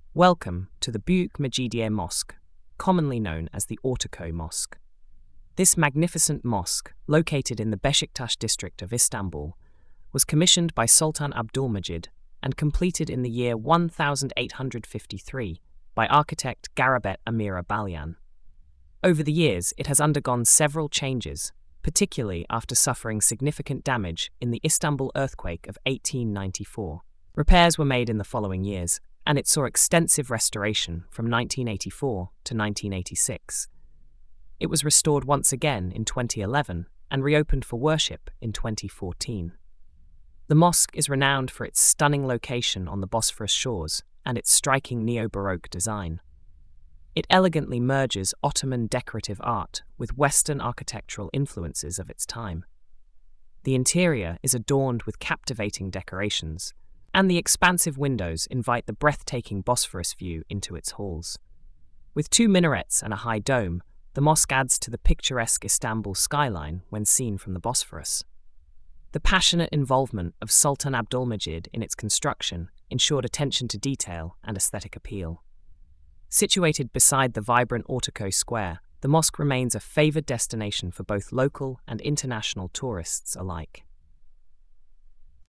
Welcome to the Büyük Mecidiye Mosque, commonly known as the Ortaköy Mosque. This magnificent mosque, located in the Beşiktaş district of Istanbul, was commissioned by Sultan Abdülmecid and completed in the year 1853 by architect Garabet Amira Balyan. Over the years, it has undergone several changes, particularly after suffering significant damage in the Istanbul earthquake of 1894. Repairs were made in the following years, and it saw extensive restoration from 1984 to 1986. It was restored once again in 2011 and reopened for worship in 2014. The mosque is renowned for its stunning location on the Bosphorus shores and its striking neo-Baroque design. It elegantly merges Ottoman decorative art with Western architectural influences of its time. The interior is adorned with captivating decorations, and the expansive windows invite the breathtaking Bosphorus view into its halls. With two minarets and a high dome, the mosque adds to the picturesque Istanbul skyline when seen from the Bosphorus. The passionate involvement of Sultan Abdülmecid in its construction ensured attention to detail and aesthetic appeal. Situated beside the vibrant Ortaköy Square, the mosque remains a favoured destination for both local and international tourists alike.